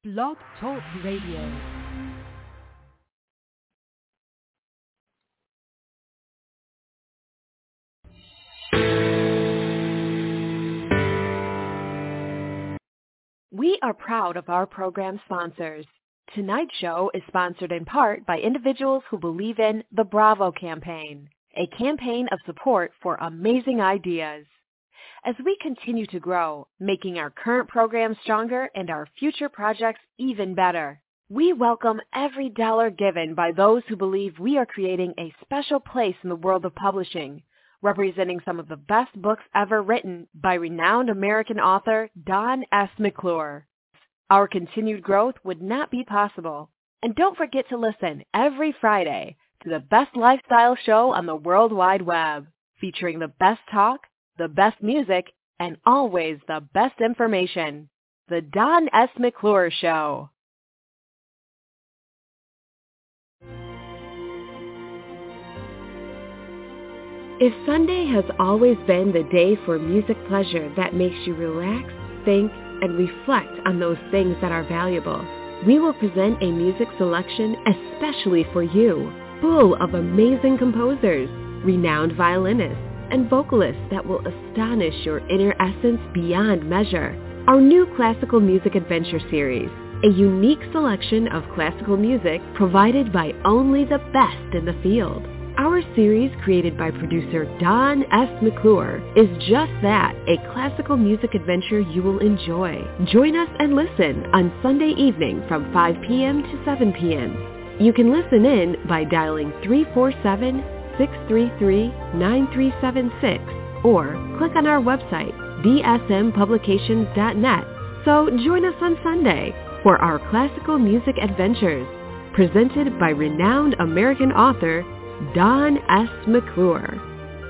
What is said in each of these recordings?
Blog Talk Radio. We are proud of our program sponsors. Tonight's show is sponsored in part by individuals who believe in the Bravo campaign, a campaign of support for amazing ideas. As we continue to grow, making our current program stronger and our future projects even better, we welcome every dollar given by those who believe we are creating a special place in the world of publishing, representing some of the best books ever written by renowned American author Don S. McClure. Our continued growth would not be possible. And don't forget to listen every Friday to the best lifestyle show on the World Wide Web, featuring the best talk, the best music, and always the best information. The Don S. McClure Show. If Sunday has always been the day for music pleasure that makes you relax, think, and reflect on those things that are valuable, we will present a music selection especially for you, full of amazing composers, renowned violinists, and vocalists that will astonish your inner essence beyond measure. Our new Classical Music Adventure series, a unique selection of classical music provided by only the best in the field. Our series, created by producer Don S. McClure, is just that, a classical music adventure you will enjoy. Join us and listen on Sunday evening from 5 p.m. to 7 p.m. You can listen in by dialing 347-633-9376 or click on our website, dsmpublications.net. So join us on Sunday for our classical music adventures, presented by renowned American author Don S. McClure.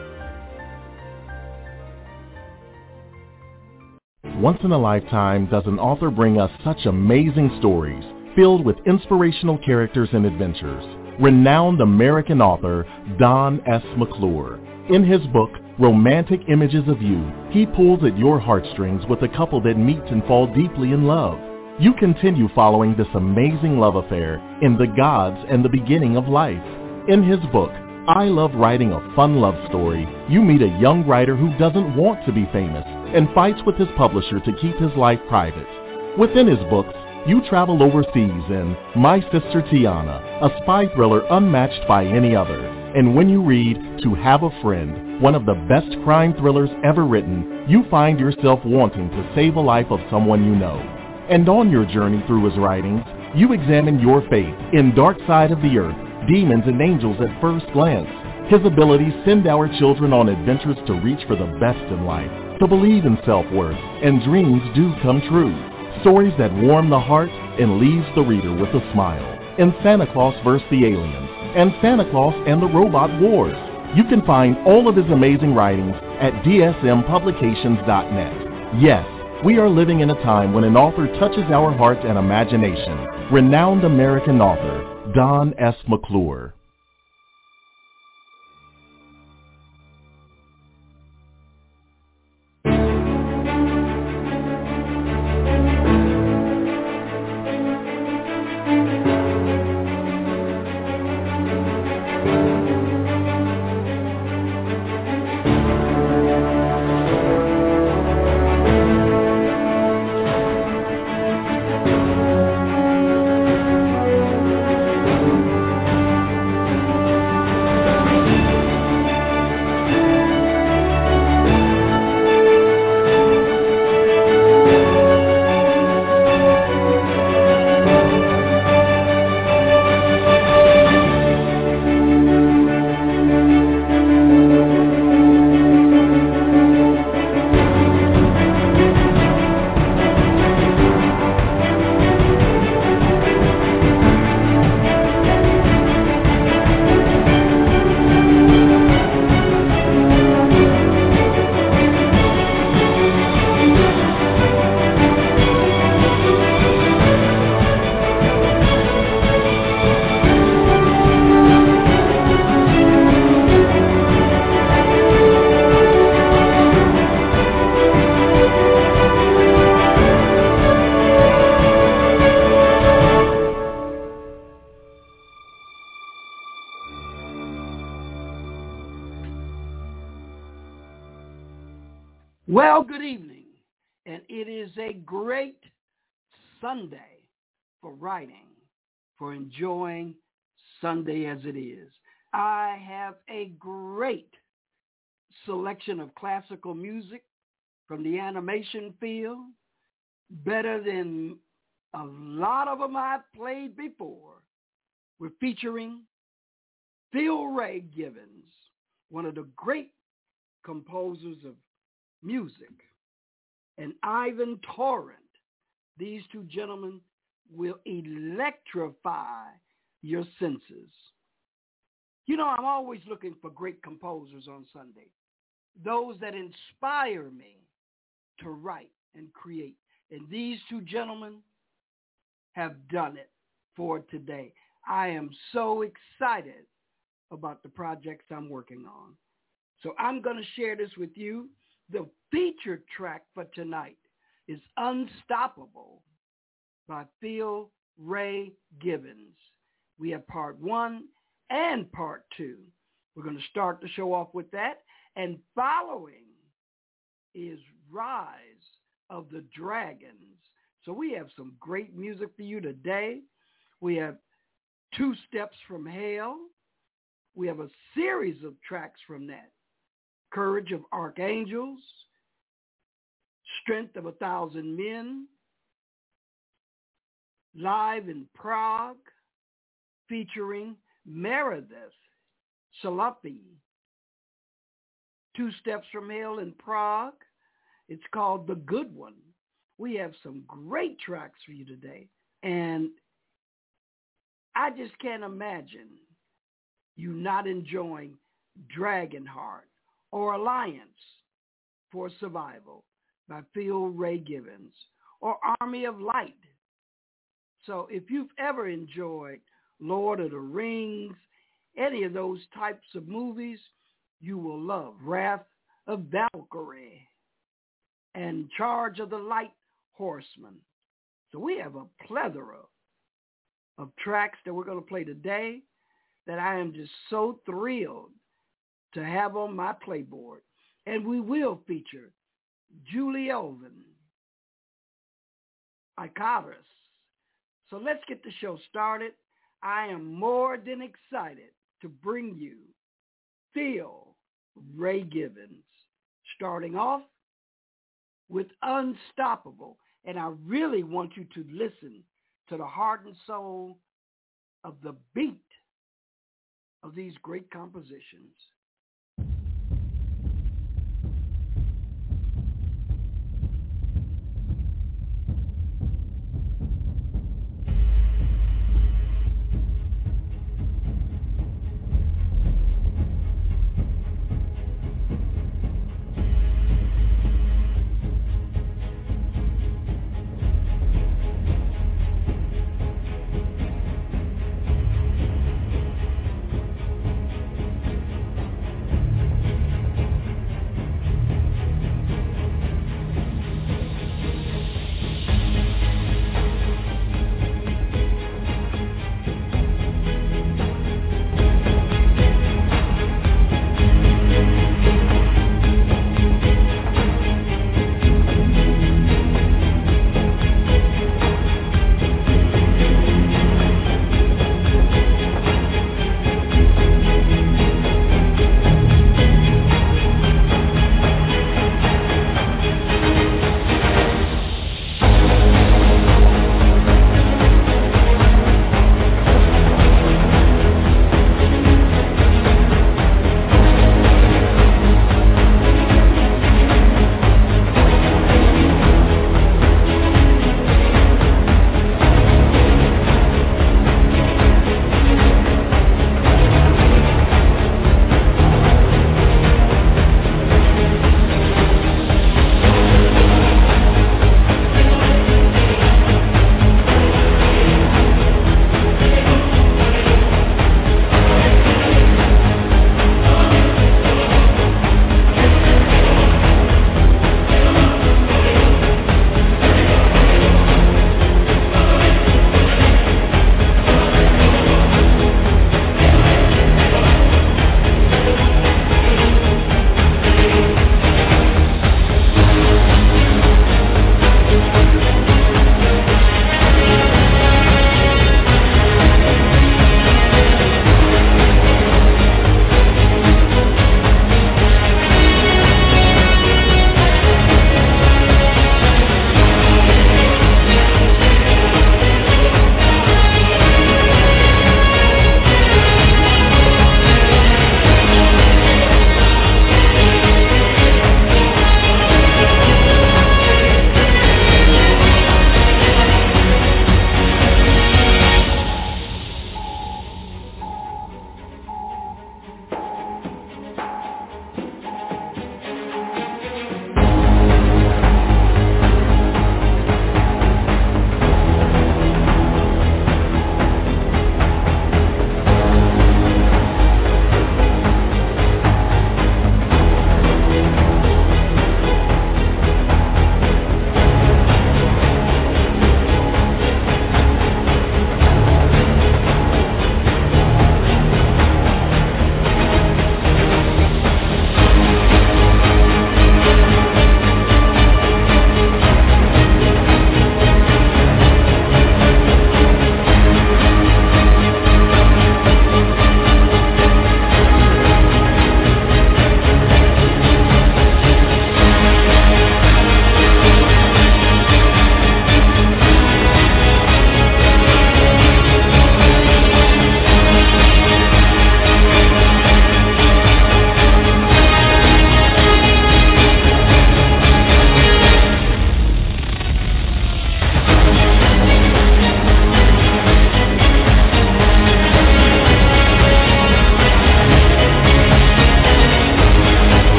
Once in a lifetime does an author bring us such amazing stories filled with inspirational characters and adventures. Renowned American author Don S. McClure. In his book, Romantic Images of You, he pulls at your heartstrings with a couple that meet and fall deeply in love. You continue following this amazing love affair in The Gods and the Beginning of Life. In his book, I Love Writing a Fun Love Story, you meet a young writer who doesn't want to be famous and fights with his publisher to keep his life private. Within his books, you travel overseas in My Sister Tiana, a spy thriller unmatched by any other. And when you read To Have a Friend, one of the best crime thrillers ever written, you find yourself wanting to save a life of someone you know. And on your journey through his writings, you examine your faith in Dark Side of the Earth, Demons and Angels at First Glance. His abilities send our children on adventures to reach for the best in life, to believe in self-worth, and dreams do come true. Stories that warm the heart and leaves the reader with a smile. In Santa Claus vs. the Aliens and Santa Claus and the Robot Wars. You can find all of his amazing writings at dsmpublications.net. Yes, we are living in a time when an author touches our heart and imagination. Renowned American author Don S. McClure. Well, good evening, and it is a great Sunday for writing, for enjoying Sunday as it is. I have a great selection of classical music from the animation field, better than a lot of them I've played before. We're featuring Phil Ray Givens, one of the great composers of music, and Ivan Torrent. These two gentlemen will electrify your senses. You know, I'm always looking for great composers on Sunday, those that inspire me to write and create. And these two gentlemen have done it for today. I am so excited about the projects I'm working on. So I'm going to share this with you. The featured track for tonight is Unstoppable by Phil Ray Givens. We have part 1 and part 2. We're going to start the show off with that. And following is Rise of the Dragons. So we have some great music for you today. We have 2 Steps from Hell. We have a series of tracks from that. Courage of Archangels, Strength of 1,000 Men, Live in Prague, featuring Meredith Shalapi. 2 Steps from Hell in Prague. It's called The Good One. We have some great tracks for you today. And I just can't imagine you not enjoying Dragonheart or Alliance for Survival by Phil Ray Givens, or Army of Light. So if you've ever enjoyed Lord of the Rings, any of those types of movies, you will love Wrath of Valkyrie and Charge of the Light Horseman. So we have a plethora of tracks that we're going to play today that I am just so thrilled to have on my playboard. And we will feature Julie Elvin, Icarus. So let's get the show started. I am more than excited to bring you Phil Ray Givens, starting off with Unstoppable. And I really want you to listen to the heart and soul of the beat of these great compositions.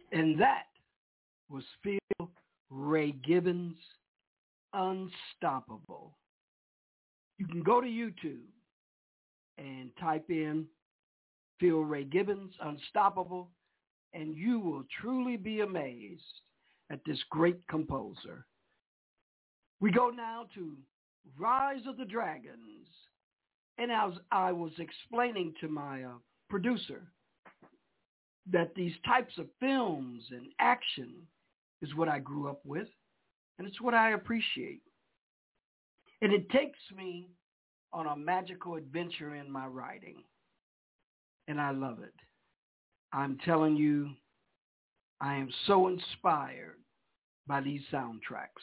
And that was Phil Ray Gibbons' Unstoppable. You can go to YouTube and type in Phil Ray Gibbons' Unstoppable, and you will truly be amazed at this great composer. We go now to Rise of the Dragons. And as I was explaining to my producer that these types of films and action is what I grew up with, and it's what I appreciate. And it takes me on a magical adventure in my writing, and I love it. I'm telling you, I am so inspired by these soundtracks.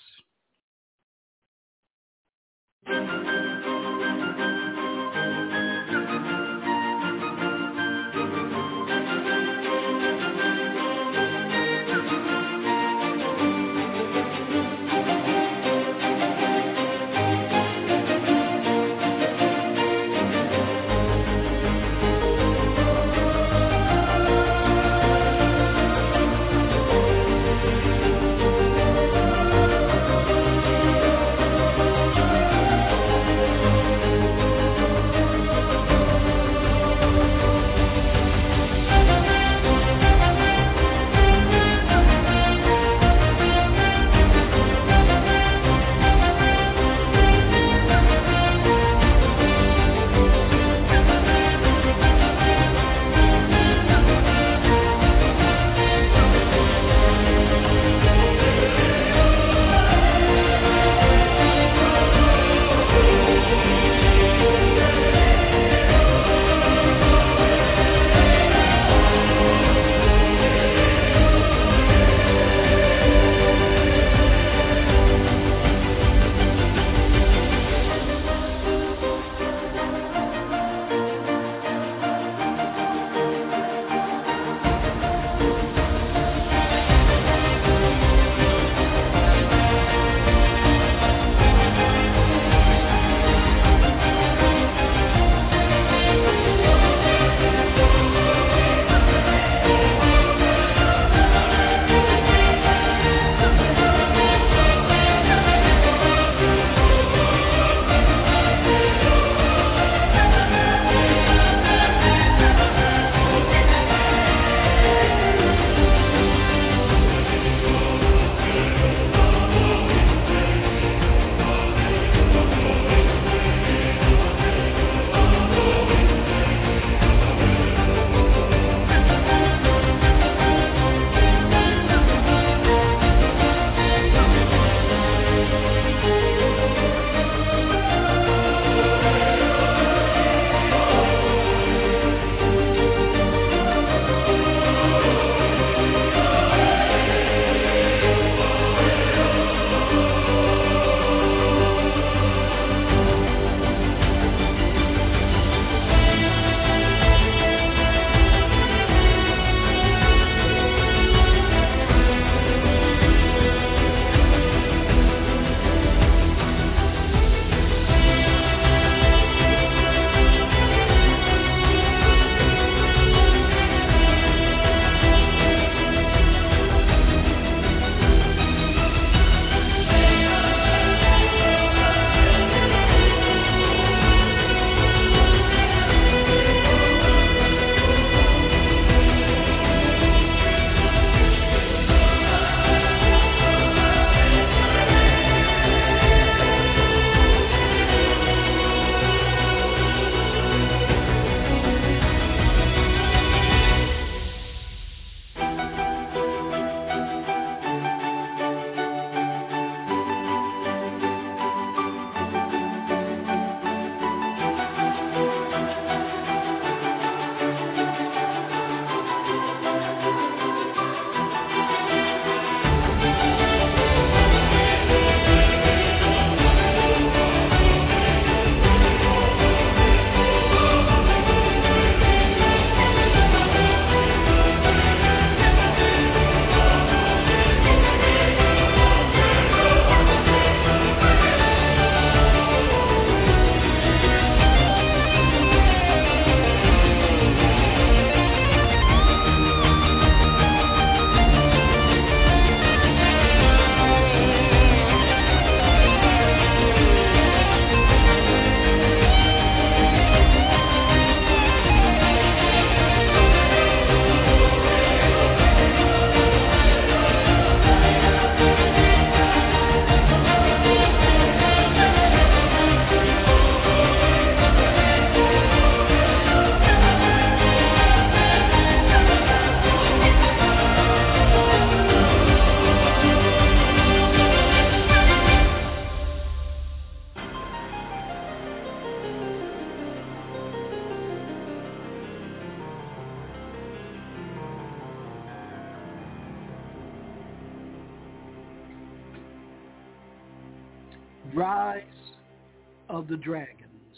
Rise of the Dragons.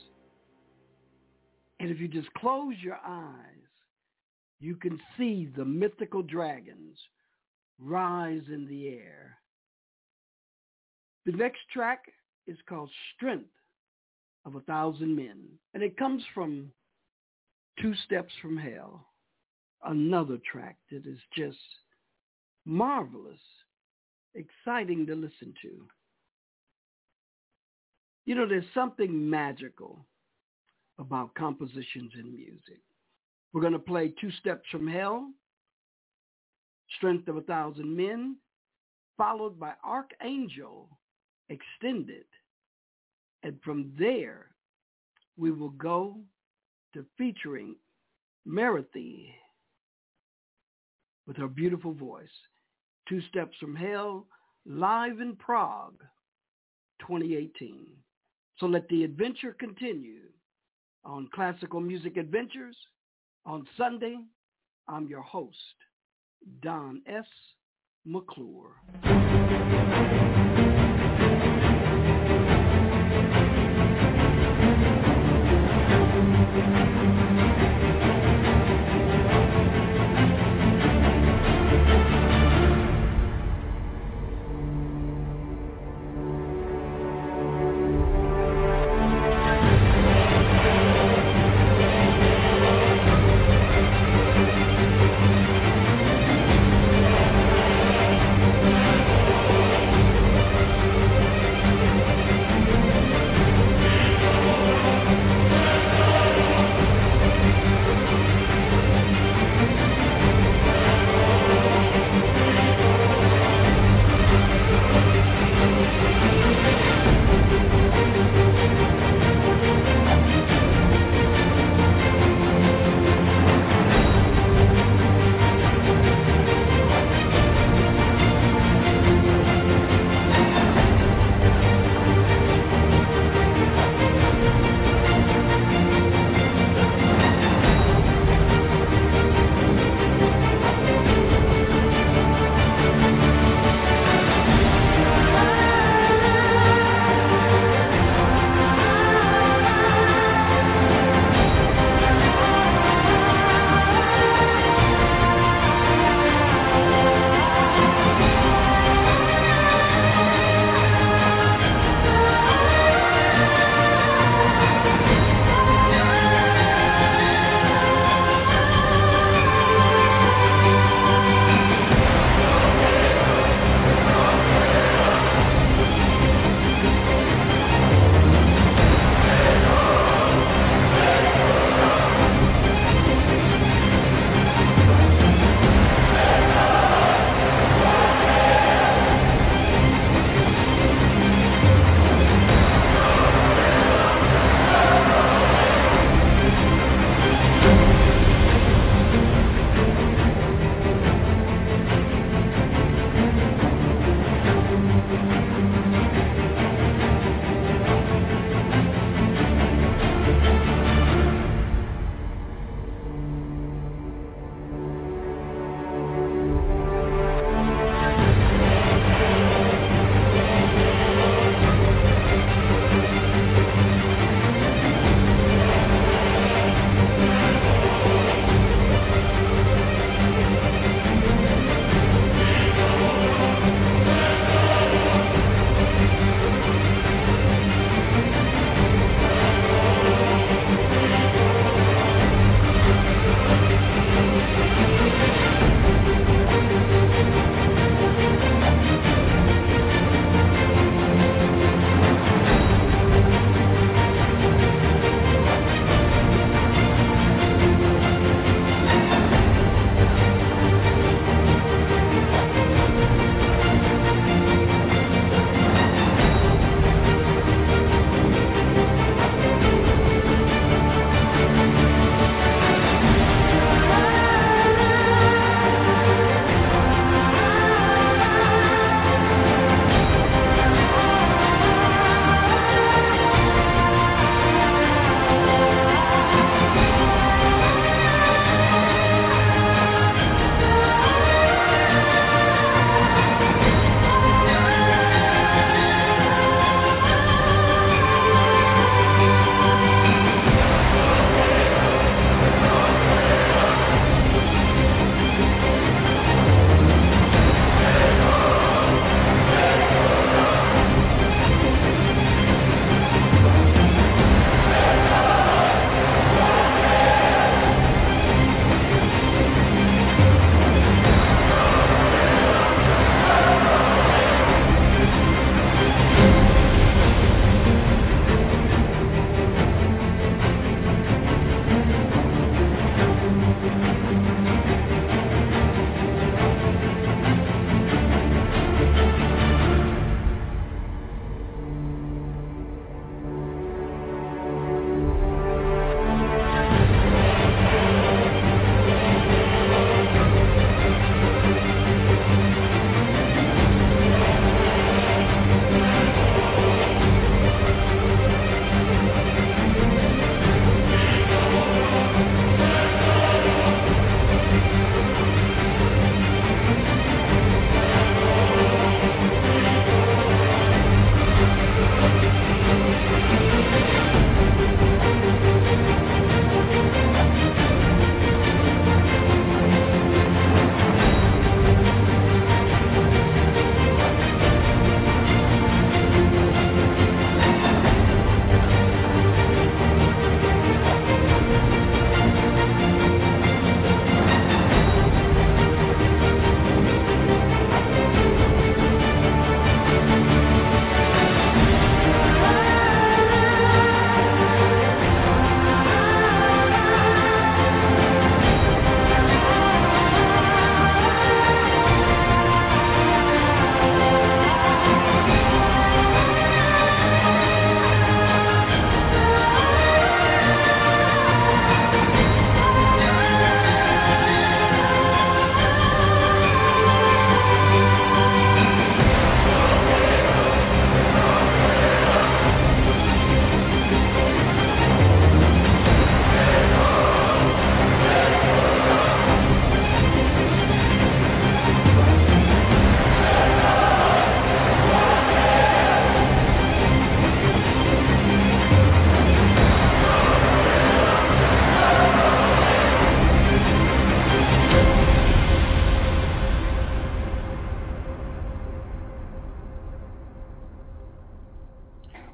And if you just close your eyes, you can see the mythical dragons rise in the air. The next track is called Strength of 1,000 Men, and it comes from Two Steps from Hell, another track that is just marvelous, exciting to listen to. You know, there's something magical about compositions in music. We're going to play Two Steps from Hell, Strength of 1,000 Men, followed by Archangel Extended. And from there, we will go to featuring Marathi with her beautiful voice. Two Steps from Hell, live in Prague, 2018. So let the adventure continue on Classical Music Adventures. On Sunday, I'm your host, Don S. McClure.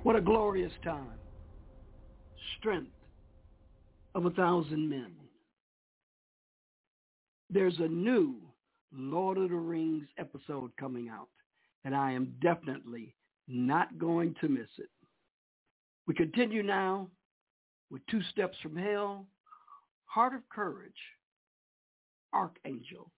What a glorious time. Strength of 1,000 men. There's a new Lord of the Rings episode coming out, and I am definitely not going to miss it. We continue now with Two Steps from Hell, Heart of Courage, Archangel.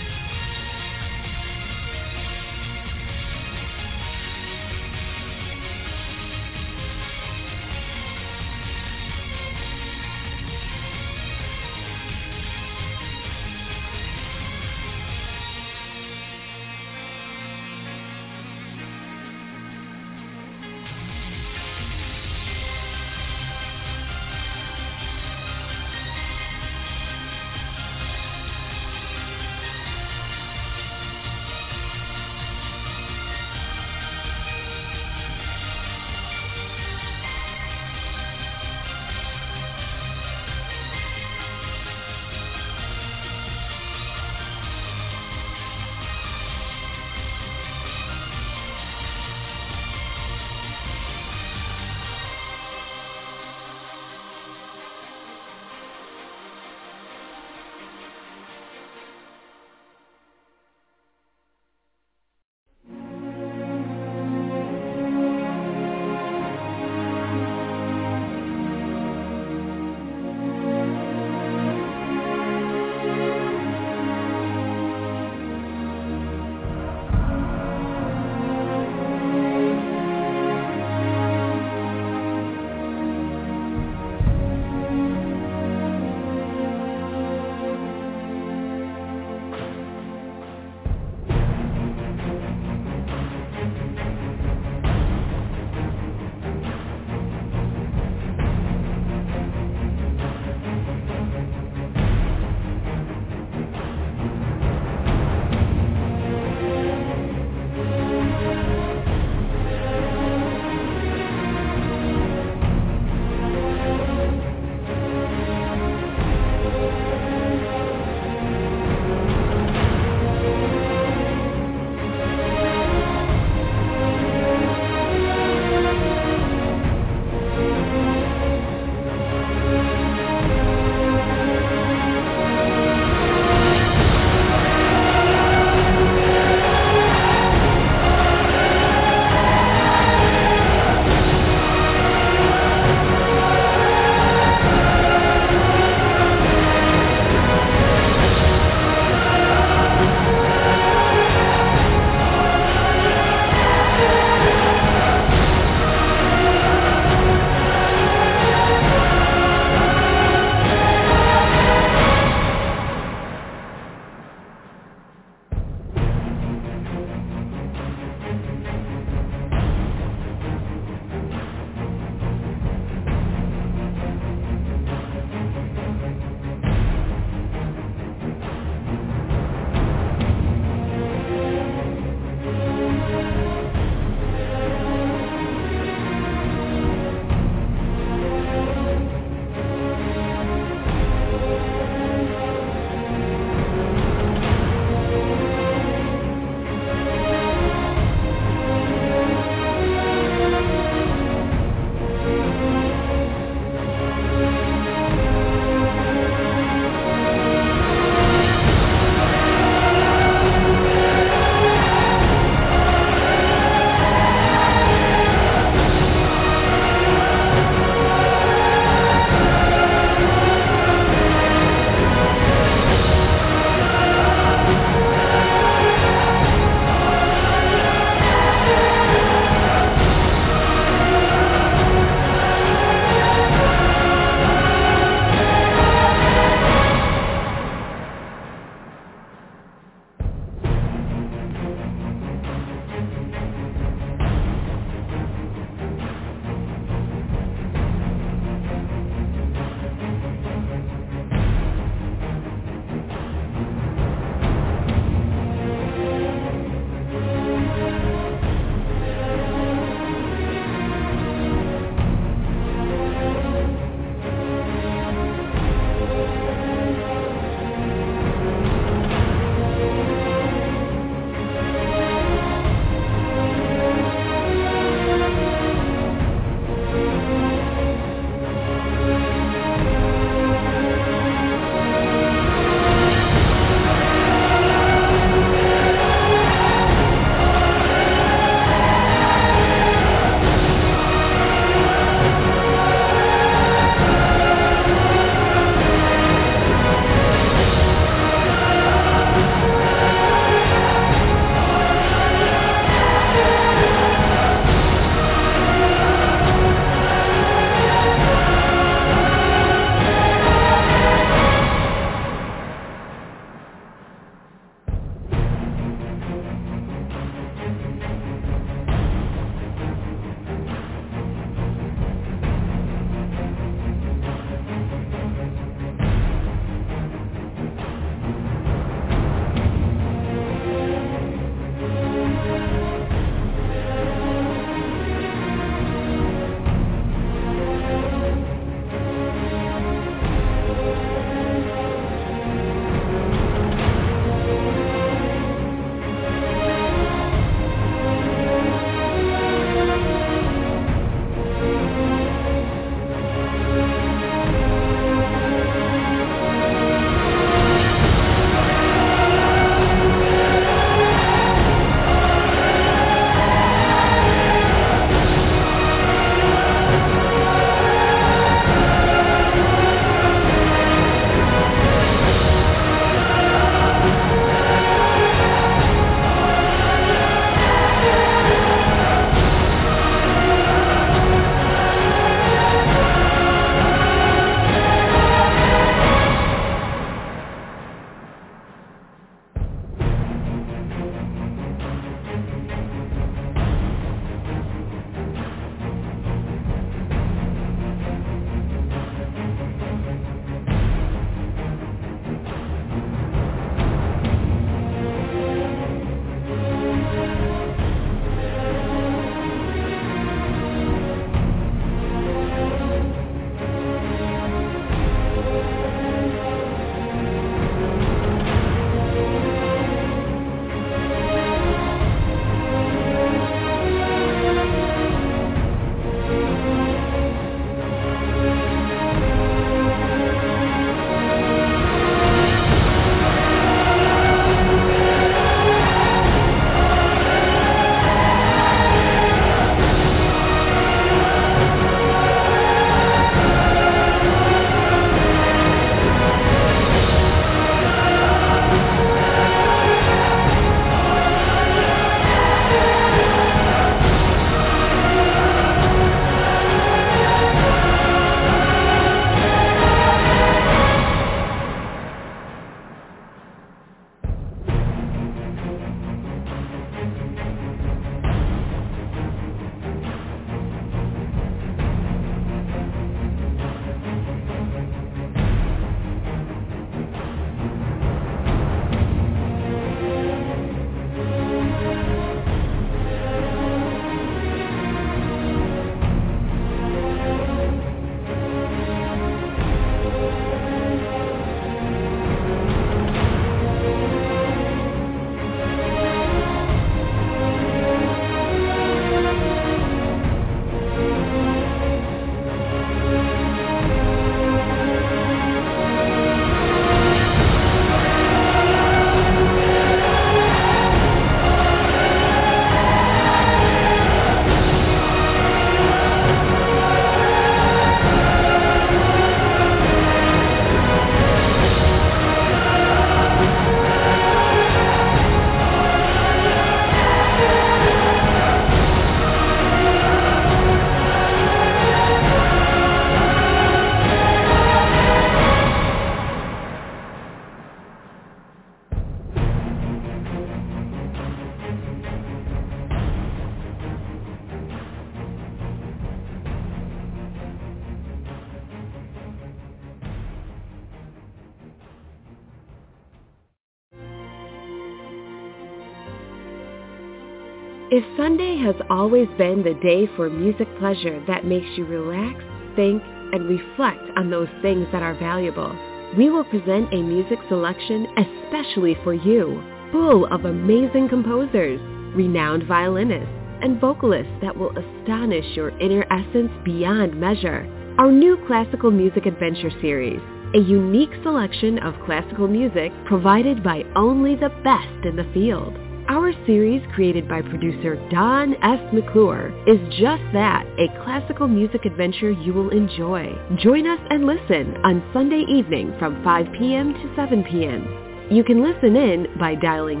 If Sunday has always been the day for music pleasure that makes you relax, think, and reflect on those things that are valuable, we will present a music selection especially for you, full of amazing composers, renowned violinists, and vocalists that will astonish your inner essence beyond measure. Our new Classical Music Adventure series, a unique selection of classical music provided by only the best in the field. Our series, created by producer Don S. McClure, is just that, a classical music adventure you will enjoy. Join us and listen on Sunday evening from 5 p.m. to 7 p.m. You can listen in by dialing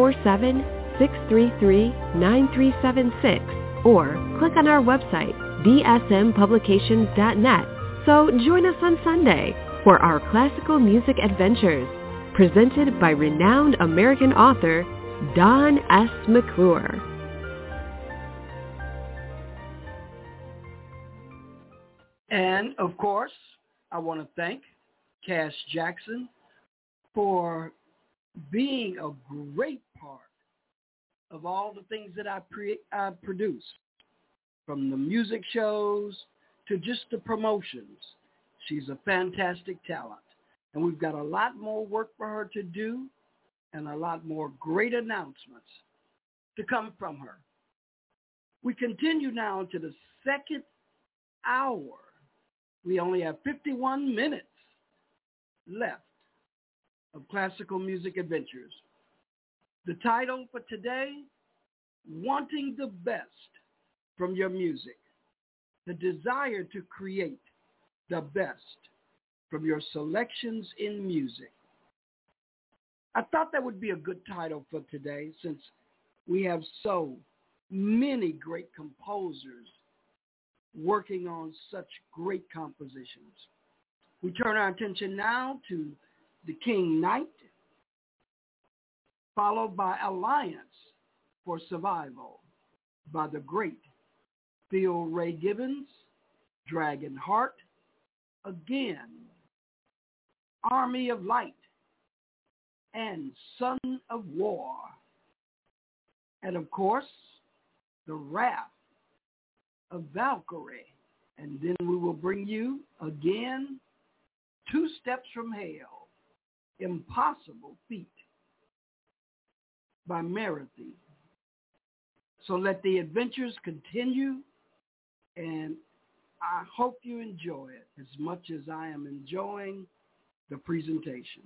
347-633-9376 or click on our website, dsmpublications.net. So join us on Sunday for our classical music adventures, presented by renowned American author Don S. McClure. And, of course, I want to thank Cash Jackson for being a great part of all the things that I produce, from the music shows to just the promotions. She's a fantastic talent, and we've got a lot more work for her to do and a lot more great announcements to come from her. We continue now to the second hour. We only have 51 minutes left of Classical Music Adventures. The title for today, Wanting the Best from Your Music. The desire to create the best from your selections in music. I thought that would be a good title for today, since we have so many great composers working on such great compositions. We turn our attention now to The King Knight, followed by Alliance for Survival by the great Phil Ray Gibbons, Dragon Heart, again, Army of Light, and Son of War. And of course, The Wrath of Valkyrie. And then we will bring you again, Two Steps from Hell, Impossible Feat by Marathi. So let the adventures continue, and I hope you enjoy it as much as I am enjoying the presentation.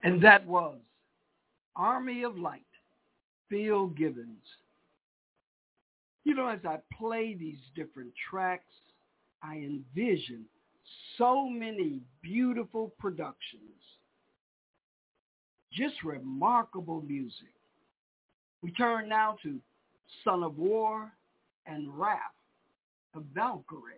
And that was Army of Light, Phil Gibbons. You know, as I play these different tracks, I envision so many beautiful productions, just remarkable music. We turn now to Son of War and Wrath of Valkyrie.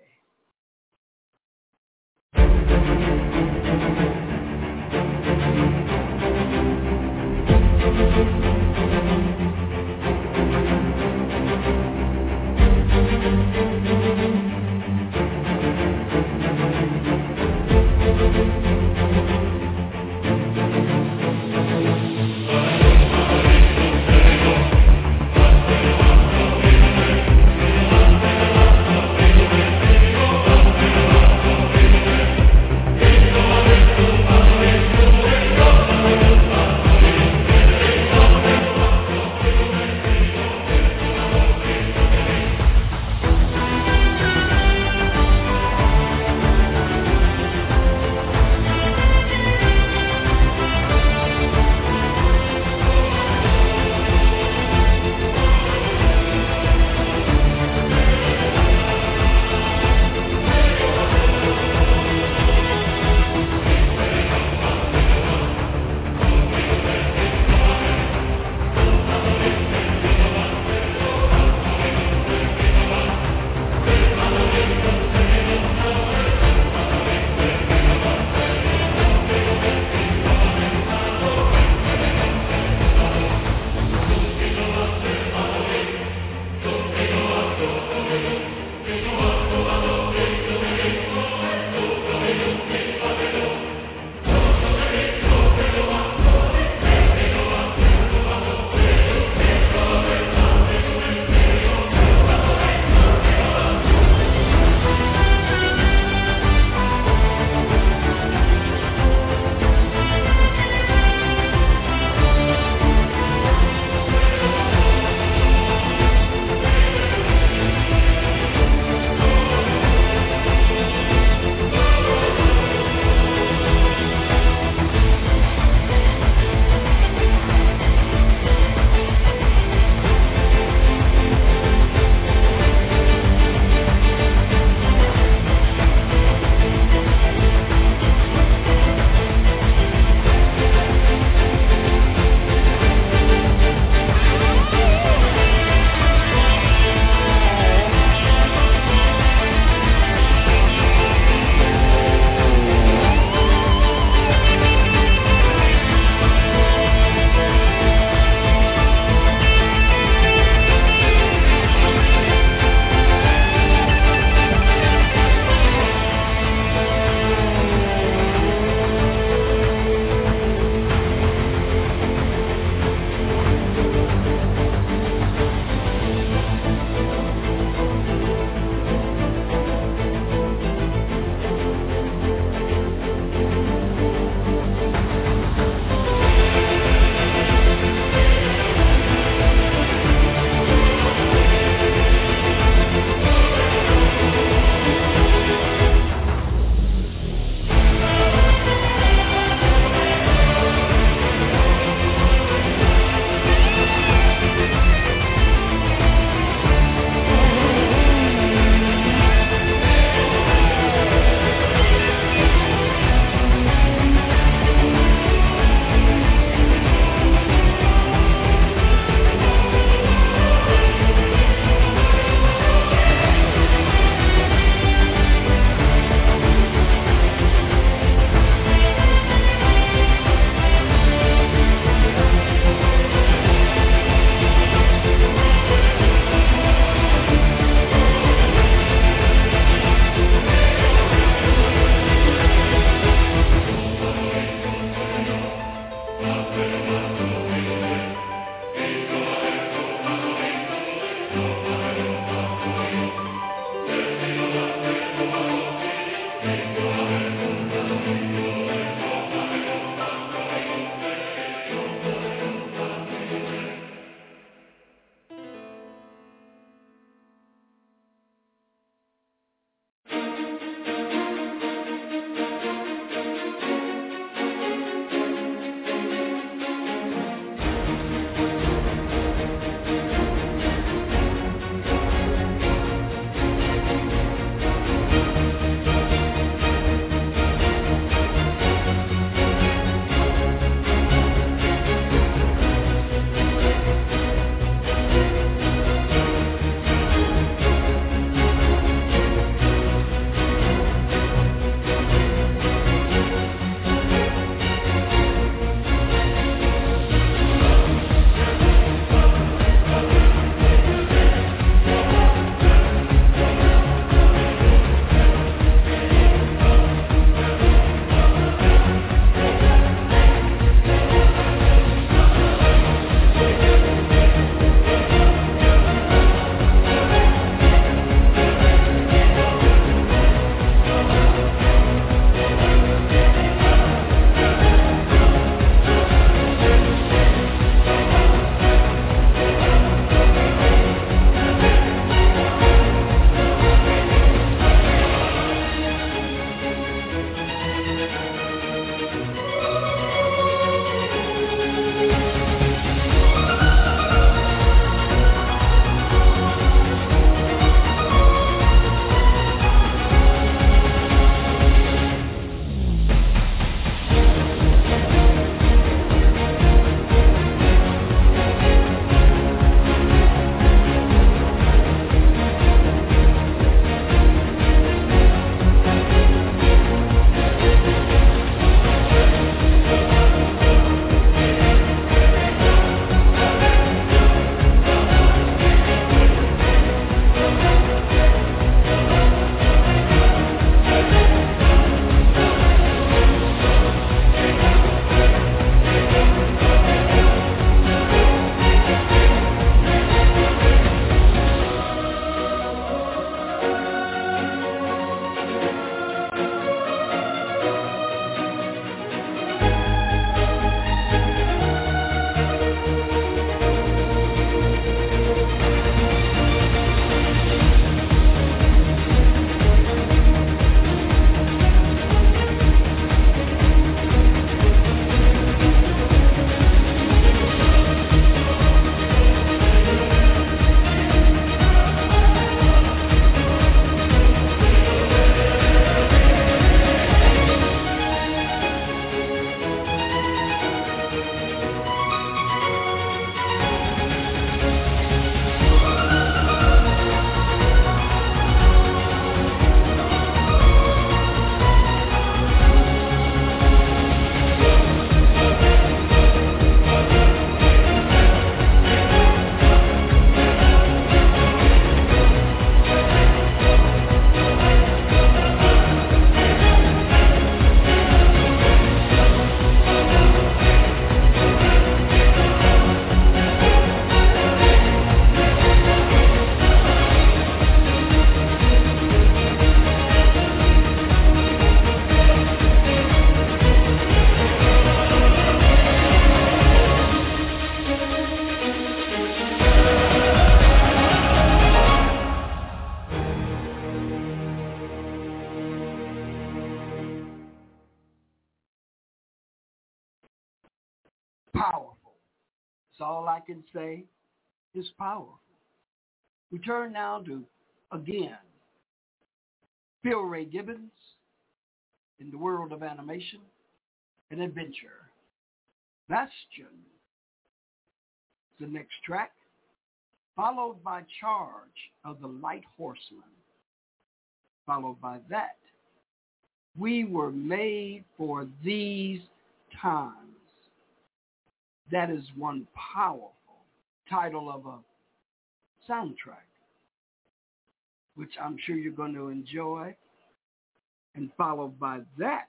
powerful. That's all I can say is powerful. We turn now to, again, Phil Ray Gibbons in the world of animation and adventure. Bastion is the next track, followed by Charge of the Light Horseman. Followed by that, We Were Made for These Times. That is one powerful title of a soundtrack, which I'm sure you're going to enjoy. And followed by that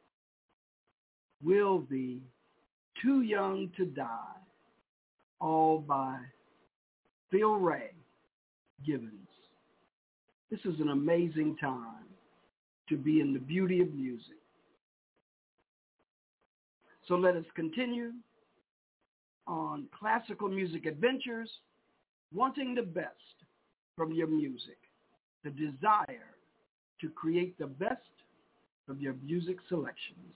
will be Too Young to Die, all by Phil Ray Gibbons. This is an amazing time to be in the beauty of music. So let us continue on Classical Music Adventures, wanting the best from your music, the desire to create the best of your music selections.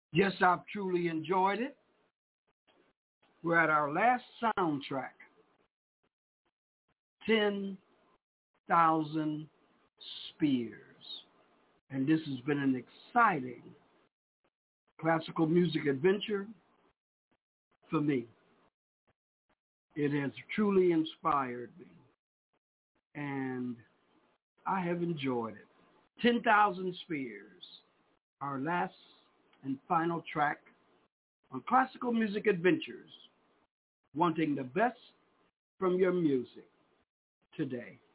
Yes, I've truly enjoyed it. We're at our last soundtrack, 10,000 Spears. And this has been an exciting classical music adventure for me. It has truly inspired me, and I have enjoyed it. 10,000 Spears, our last and final track on Classical Music Adventures, wanting the best from your music today.